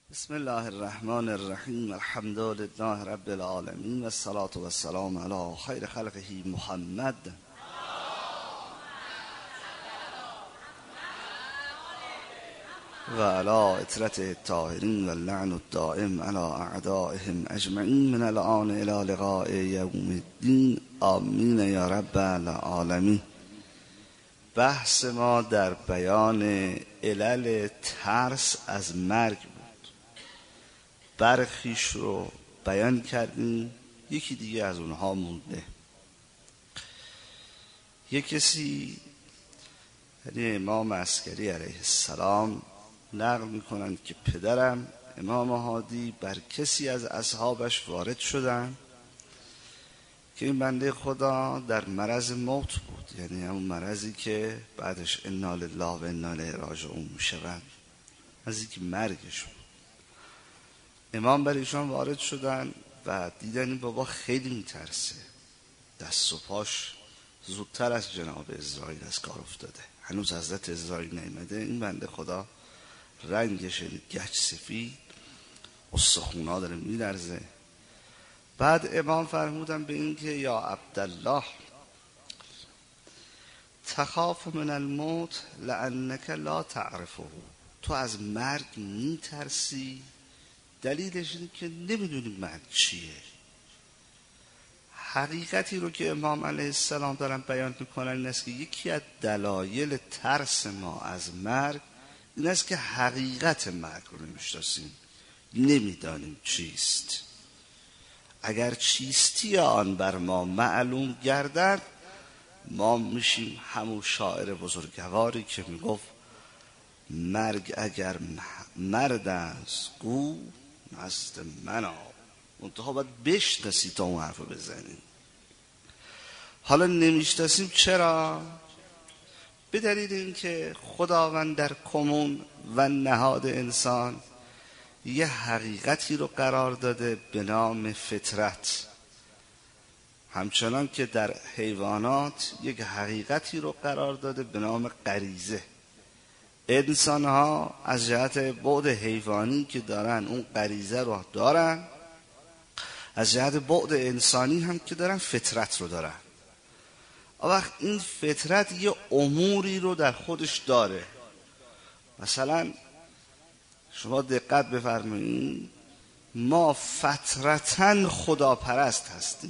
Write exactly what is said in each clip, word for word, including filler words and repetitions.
بسم الله الرحمن الرحیم. الحمد لله رب العالمین و الصلاة و السلام علی خیر خلقه محمد و علی اطرته الطاهرین و اللعن الدائم علی اعدائهم اجمعین من الآن الی لقاء یوم الدین. آمین یا رب العالمین. بحث ما در بیان علل ترس از مرگ بود. برخیش رو بیان کردیم، یکی دیگه از اونها مونده. یک کسی یعنی امام عسکری علیه السلام نقل میکنند که پدرم امام هادی بر کسی از اصحابش وارد شدن که این بنده خدا در مرض موت بود، یعنی همون مرضی که بعدش انا لله و انا الیه راجعون میشوند، از اینکه مرگش بود. امام بر ایشان وارد شدن و دیدن این بابا خیلی میترسه، دست و پاش زودتر از جناب اسرائیل از کار افتاده، هنوز حضرت اسرائیل نیامده. این بنده خدا رنگش گچ سفید، استخونا داره میلرزه. بعد امام فرمودن به این که یا عبدالله تخاف من الموت لانک لا تعرفه، تو از مرگ میترسی دلیلش اینه که نمیدونی مرگ چیه. حقیقتی رو که امام علیه السلام دارن بیان میکنن این است که یکی از دلایل ترس ما از مرگ این است که حقیقت مرگ رو نمیشناسیم، نمیدانیم چیست. اگر چیستی آن بر ما معلوم گردد ما میشیم همون شاعر بزرگواری که میگفت مرگ اگر مرد است گو نزد من آ. منتها باید بشناسی تا اون حرف رو بزنی. حالا نمیشناسیم چرا؟ به دلیل اینکه خداوند در کمون و نهاد انسان یه حقیقتی رو قرار داده به نام فطرت، همچنان که در حیوانات یک حقیقتی رو قرار داده به نام غریزه. انسان ها از جهت بعد حیوانی که دارن اون غریزه رو دارن، از جهت بعد انسانی هم که دارن فطرت رو دارن. وقت این فطرت یه اموری رو در خودش داره. مثلا شما دقت بفرمایید، ما فطرتاً خداپرست هستیم،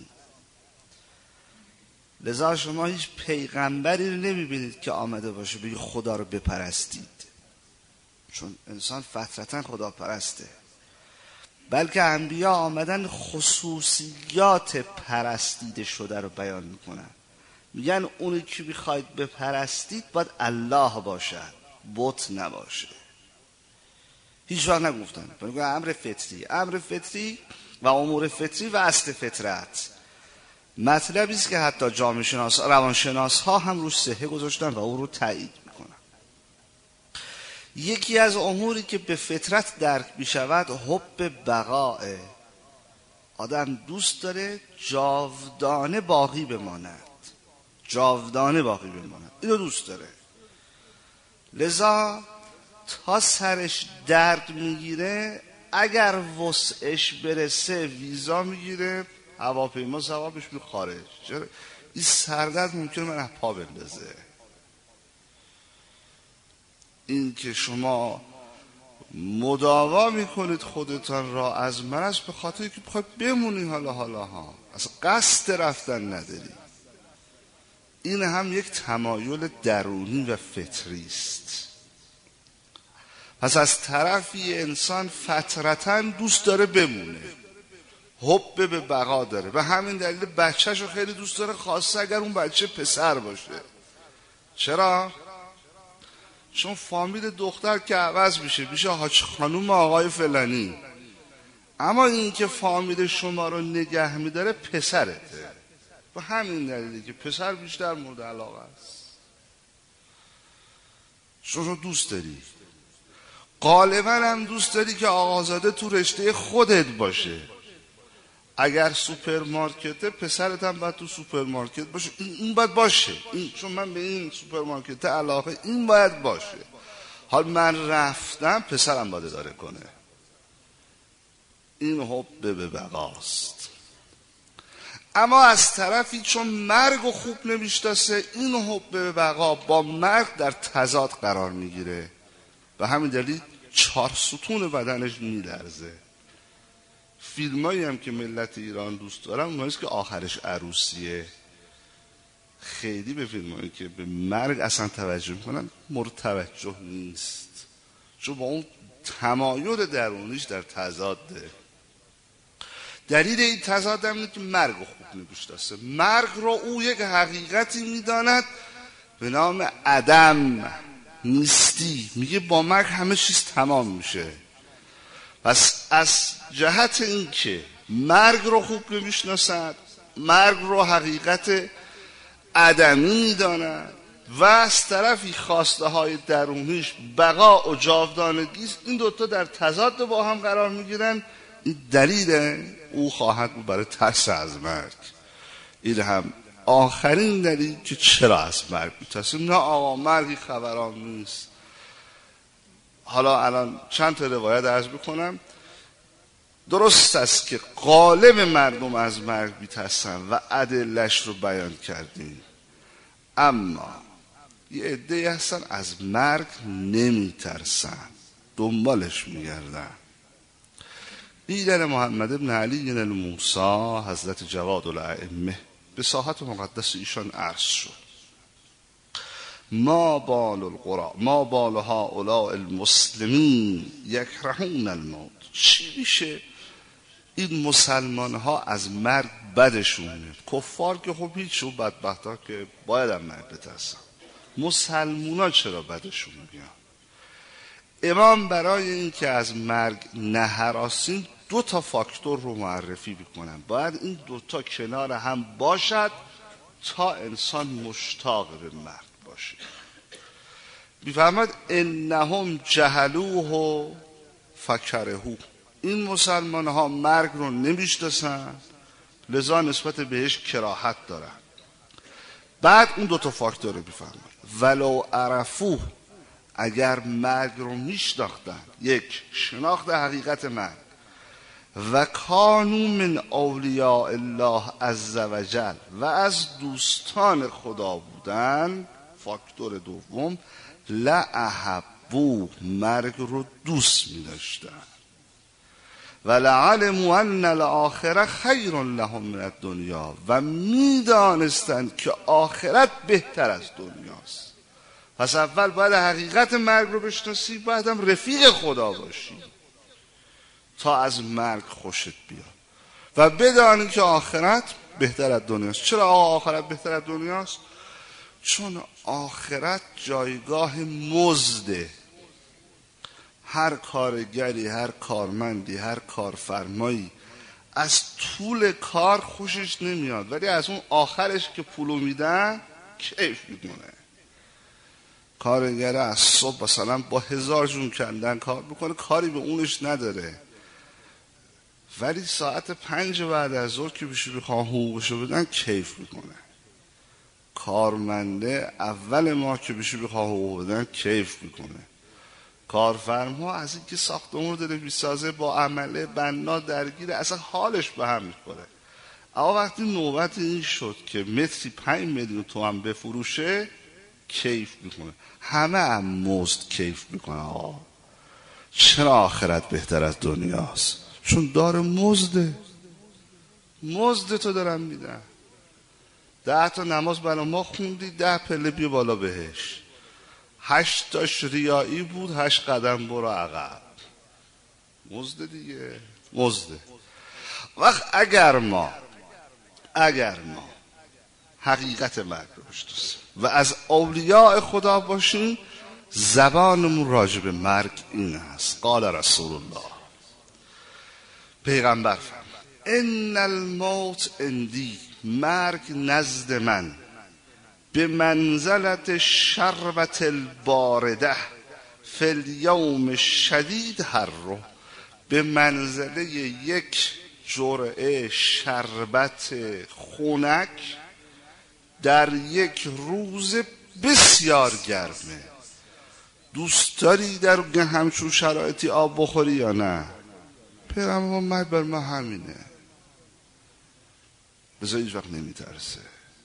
لذا شما هیچ پیغمبری رو نمیبینید که آمده باشه بگه خدا رو بپرستید، چون انسان فطرتاً خداپرسته. بلکه انبیا آمدن خصوصیات پرستیده شده رو بیان میکنن. میگن اونی که میخواید بپرستید باید الله باشد، بت نباشه. هیچ وقت نگفتن بگن امر فطری، امر فطری و امور فطری و اصل فطرت. مطلبی است که حتی جامعه شناس روانشناس ها هم روش صحه گذاشتن و او رو تایید میکنن. یکی از اموری که به فطرت درک میشود حب بقاء. آدم دوست داره جاودانه باقی بماند، جاودانه باقی بماند، اینو دوست داره. لذا تا سرش درد میگیره اگر وسعش برسه ویزا میگیره، هواپیما ثوابش می خارج. چرا؟ این سردرد ممکنه من پا بندازه. این که شما مداوا میکنید خودتان را از مرض به خاطر که بخواید بمونی حالا حالا ها، اصلا قصد رفتن نداری، این هم یک تمایل درونی و فطری است. پس از طرفی انسان فطرتاً دوست داره بمونه، حب به بقا داره. به همین دلیل بچه‌ش رو خیلی دوست داره، خاصه اگر اون بچه پسر باشه. چرا؟ چون فامیل دختر که عوض میشه میشه حاج خانوم آقای فلانی، اما این که فامیل شما رو نگه میداره پسرته. به همین دلیلی که پسر بیشتر مورد علاقه است، چون رو دوست داری. غالبا هم دوست داری که آقازاده تو رشته خودت باشه. اگر سوپرمارکته پسرت هم باید تو سوپرمارکت باشه، این, این باید باشه، این چون من به این سوپرمارکت علاقه، این باید باشه. حال من رفتم پسرم باید اداره کنه. این حب به بقاست. اما از طرفی چون مرگ و خوب نمیشناسه، این حب به بقا با مرگ در تضاد قرار میگیره و همین دلیل چهار ستون بدنش میلرزه. فیلمایی هم که ملت ایران دوست دارن اونهاییست که آخرش عروسیه. خیلی به فیلمایی که به مرگ اصلا توجه میکنن مرتوجه نیست، چون با اون تمایل درونیش در تضاده. دلیل این تضاد هم اینه که مرگ رو خوب نمیشناسه. مرگ رو او یک حقیقتی میداند به نام عدم، نیستی. میگه با مرگ همه چیز تمام میشه. پس از جهت این که مرگ رو خوب نمیشناسد، مرگ رو حقیقت عدمی میداند و از طرفی خواسته های درونیش بقا و جاودانگیست، این دوتا در تضاد با هم قرار میگیرن. این دلیل او خواهد بود برای ترس از مرگ. این هم آخرین دلیل که چرا از مرگ میترسیم. نه آقا مرگی خبران نیست. حالا الان چند تا روایت عرض بکنم. درست است که غالب مردم از مرگ میترسن و ادله‌اش رو بیان کردیم، اما یه عده‌ای هستن از مرگ نمیترسن، دنبالش میگردن. دیدن محمد ابن علی الموسی حضرت جواد الائمه به ساحت مقدس ایشان عرض شد: ما بال القرى ما بال هؤلاء المسلمین یکرهون الموت. چی میشه این مسلمان ها از مرگ بدشون میاد؟ کفار که خب هیچ، و بدبخت ها که باید هم مرگ بترسن. مسلمان ها چرا بدشون میاد؟ امام برای این که از مرگ نهراسیم دو تا فاکتور رو معرفی میکنن. باید این دو تا کنار هم باشد تا انسان مشتاق به مرگ باشه. میفرماد انهم جهلوه فکرهو. این مسلمان ها مرگ رو نمیشناسن، لذا نسبت بهش کراهت دارن. بعد اون دو تا فاکتور رو میفرماد ولو عرفوه، اگر مرگ رو میشناختن، یک شناخت حقیقت مرگ، و کانو من اولیاء الله عز و جل و از دوستان خدا بودن، فاکتور دوم لأحبو، مرگ رو دوست می‌داشتن، و لعلموا ان الاخره خیر لهم من الدنیا، و میدانستند که آخرت بهتر از دنیاست. پس اول باید حقیقت مرگ رو بشناسی، بعدم رفیق خدا باشی تا از مرگ خوشت بیاد و بدانی که آخرت بهتر از دنیاست. چرا آخرت بهتر از دنیاست؟ چون آخرت جایگاه مزده. هر کارگری، هر کارمندی، هر کارفرمایی از طول کار خوشش نمیاد، ولی از اون آخرش که پولو میدن کیف میکنه. کارگر از صبح مثلا با هزار جون کندن کار میکنه، کاری به اونش نداره، ولی ساعت پنج بعد از ظهر که بشه بخواه حقوقشو بدن کیف میکنه. کارمنده اول ماه که بشه بخواه حقوق بدن کیف میکنه. کارفرما از این که ساختمون رو داره بیسازه با عمله بنا درگیره، اصلا حالش به هم میخوره. اما وقتی نوبت این شد که متری پنج میلیون تومان بفروشه کیف میکنه. همه هم مزد کیف میکنه. آه. چرا آخرت بهتر از دنیاست؟ چون داره مزده. مزد تو دارن میدن. ده تا نماز برای ما خوندی، ده پله بیا بالا بهش. هشت تاش ریایی بود، هشت قدم برو عقب. مزد دیگه، مزده. وقت اگر ما اگر ما حقیقت مرگ رو بشناسیم و از اولیاء خدا باشیم، زبانمون راجع به مرگ این است. قال رسول الله، پیغمبر فرمود ان الموت عندی، مرگ نزد من به منزلت شربت البارده فی الیوم شدید حره، به منزله یک جرعه شربت خنک در یک روز بسیار گرمه. دوست داری در همچون شرایطی آب بخوری یا نه؟ پیغمبر مرگ بر ما همینه، بذار هیچ وقت نمیترسه.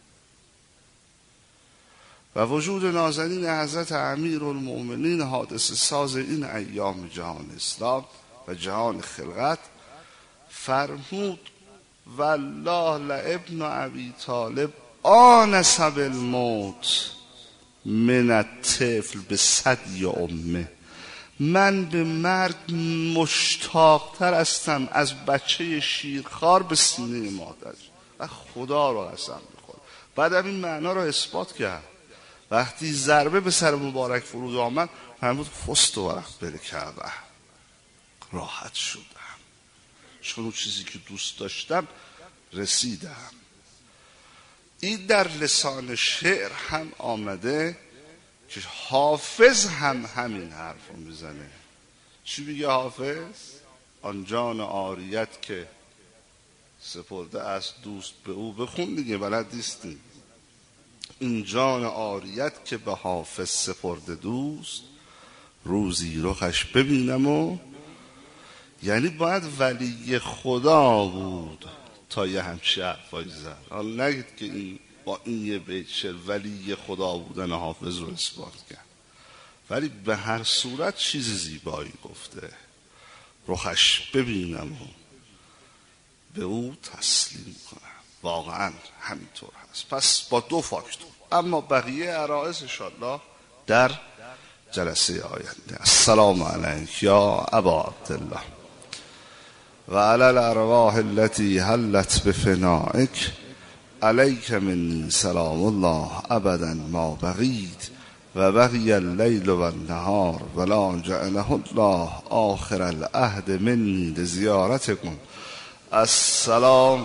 و وجود نازنین حضرت امیرالمؤمنین حادثه ساز این ایام جهان اسلام و جهان خلقت فرمود والله لابن ابی طالب آنس بالموت من الطفل بثدی امه. من به مرگ مشتاقتر هستم از بچه شیرخوار به سینه مادر. و خدا رو قسم می‌خورم. بعدم این معنا رو اثبات کرد. وقتی ضربه به سر مبارک فرود آمد فرمود فست و ورق بره کعبه، راحت شدم چون اون چیزی که دوست داشتم رسیدم. این در لسان شعر هم آمده که حافظ هم همین حرف رو میزنه. چی میگه حافظ؟ آن جان عاریت که سپرده از دوست به او، بخون دیگه بلد نیستی. این جان عاریت که به حافظ سپرده دوست، روزی رخش ببینم و، یعنی باید ولی خدا بود تا یه همچه حرفایی زد. حالا نگید که این با این یه بیت شعر ولی خدا بودن حافظ رو اثبات کرد، ولی به هر صورت چیز زیبایی گفته. رخش ببینم و به او تسلیم کنم. واقعا همینطور هست. پس با دو فاکتور. اما بقیه عرائض انشاءالله در جلسه آینده. السلام علیک یا ابا عبدالله و علی الارواح التي حلت بفنائک علیک منی سلام الله ابدا ما بقیت و بقی اللیل و النهار ولا جعله الله آخر العهد منی لزیارتکم. السلام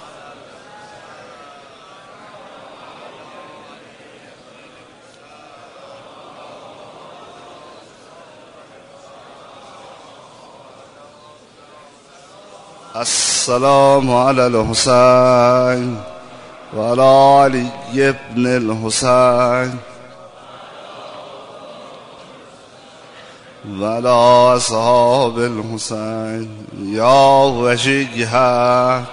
السلام علی الحسین و علی علی ابن الحسین و علی اصحاب الحسین یا وجیها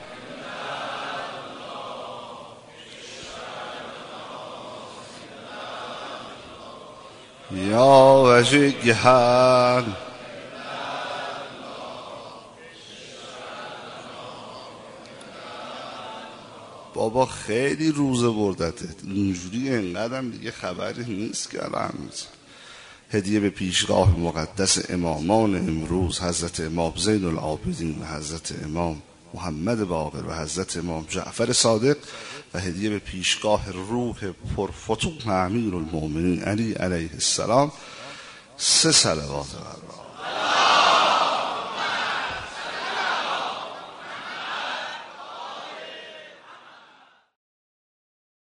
یا وجیها. بابا خیلی روزه بردته اینجوری، اینقدر دیگه خبری نیست که الان هدیه به پیشگاه مقدس امامان امروز حضرت امام زین العابدین و حضرت امام محمد باقر و حضرت امام جعفر صادق و هدیه به پیشگاه روح پرفتوح امیرالمؤمنین علی علیه السلام. سه صلوات بر